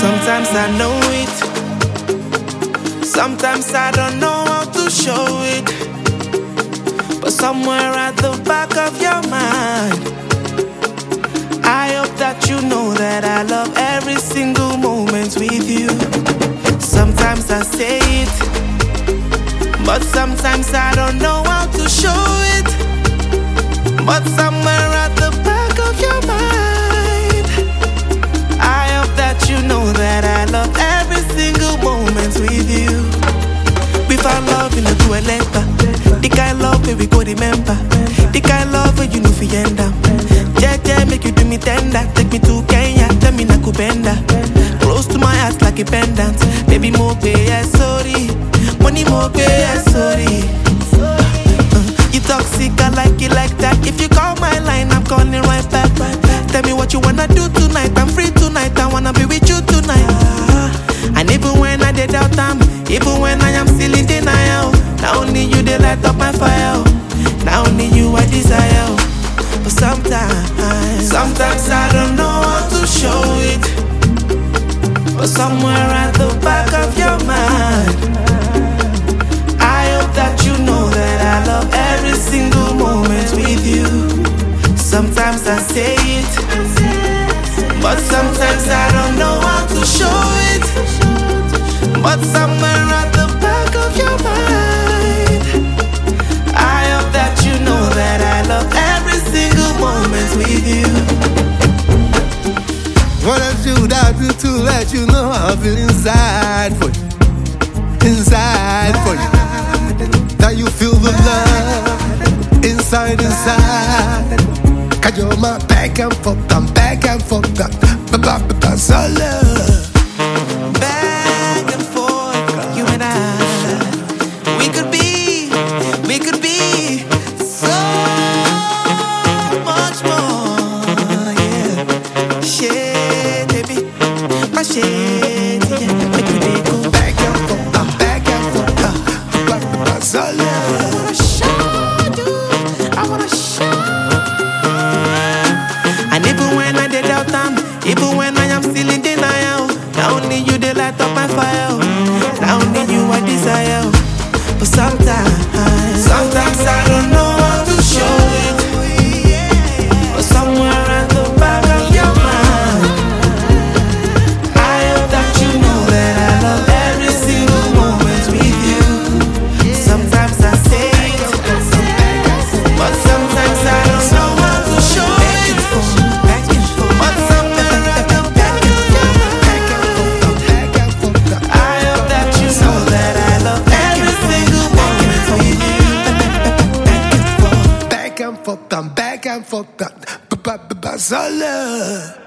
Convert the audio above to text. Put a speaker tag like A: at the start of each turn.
A: Sometimes I know it, sometimes I don't know how to show it, but somewhere at the back of your mind, I hope that you know that I love every single moment with you. Sometimes I say it, but sometimes I don't know how to show it, but somewhere at the back of your mind, I hope that you know that I love every single moment with you. We found love in the dueletta, the kind love where we go remember, the kind love where you know fi end up. Yeah, make you do me tender, take me to Kenya, tell me na kubenda, close to my heart like a pendant. Baby mo pay, yeah, sorry, money mo pay, yeah, sorry. You toxic, I like it like that. If you call my line, I'm calling right back. Tell me what you wanna do tonight. I'm free tonight. I wanna be with you tonight. And even when I did out time, even when I am still in denial, not only you they light up my fire, not only you I desire. But sometimes I don't know how to show it, but somewhere at the back of your mind, I hope that you know that I love every single moment with you. Sometimes I say it, but sometimes I don't know how to show it, but somewhere at the back of your mind, I hope that you know that I love every single moment with you.
B: What I should I do to let you know I feel inside for you, inside for you. That you feel the love inside. Cause you're my back and forth, I'm back and forth, so love.
A: Back and forth, you and I, we could be so much more, yeah. Shit, baby, my shit, yeah. Make me go
B: Back and forth, I'm back and forth, so love.
A: I wanna show you. And even when I did out time, even when I am still in denial, not only you they light up my fire, not only you I desire. But sometimes I don't know how to show it, but somewhere at the back of your mind, I hope that you know that I love every single moment with you. Sometimes I say it, but sometimes I don't know how to show it, but somewhere at the back of your mind, I hope that you know that I love every single moment with you.
B: Back and forth, I'm back and forth, so love.